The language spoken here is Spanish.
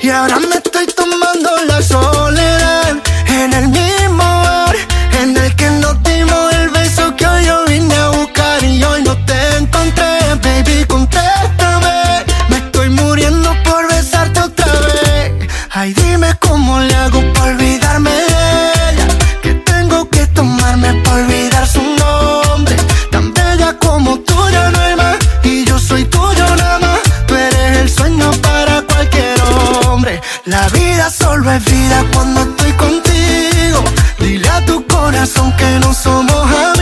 Y ahora me estoy tomando la soledad en el mismo bar en el que nos dimos el beso que hoy yo vine a buscar y hoy no te encontré. Baby, contéstame, me estoy muriendo por besarte otra vez. Ay, dime cómo le hago para olvidarme de ella, que tengo que tomarme para olvidar su nombre. Tan bella como tú ya no hay más, y yo soy tuyo nada más. Tú eres el sueño para cualquier hombre. La vida solo es vida cuando estoy contigo. Dile a tu corazón que no somos amigos.